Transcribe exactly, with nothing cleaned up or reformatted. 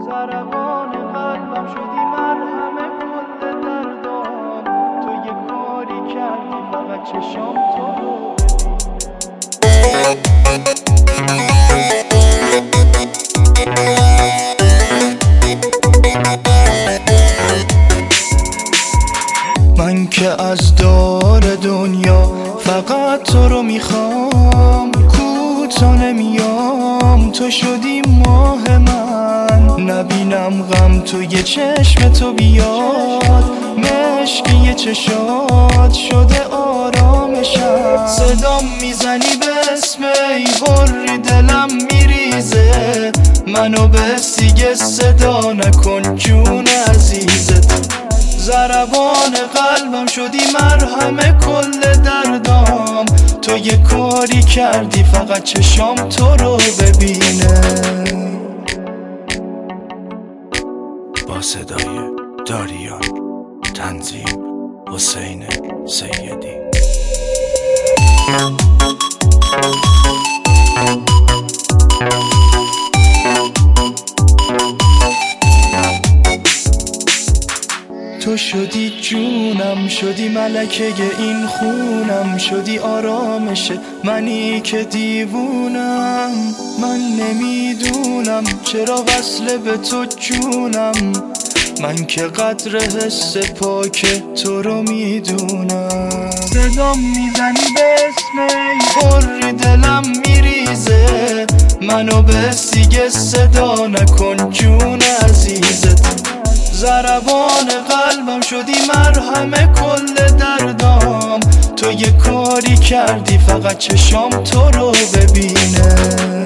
ضربان قلبم شدی مرهم کل دردام. تو یه کاری کردی فقط چشام تو رو من که از دار دنیا فقط تو رو میخوام، کوتا نمیام تو شدی ماه من. نبینم غم تو یه چشم تو بیاد، مشکی چشات شده آرامشم. صدام میزنی به اسم ای حری دلم میریزه، منو به سیگه صدا نکن جون عزیزت. ضربان قلبم شدی مرهم کل دردام. تو یه کاری کردی فقط چشام تو رو ببینه. با صدای داریان، تنظیم حسین سیدی. تو شدی جونم، شدی ملکه این خونم، شدی آرامش منی که دیوونم. من نمیدونم چرا وصله به تو جونم، من که قدر حس پاک تو رو میدونم. صدام میزنی به اسم ای حری دلم میریزه، منو به سیگه صدا نکن جون عزیزت. ضربان قلبم شدی مرهم کل دردام. تو یه کاری کردی فقط چشام تو رو ببینه.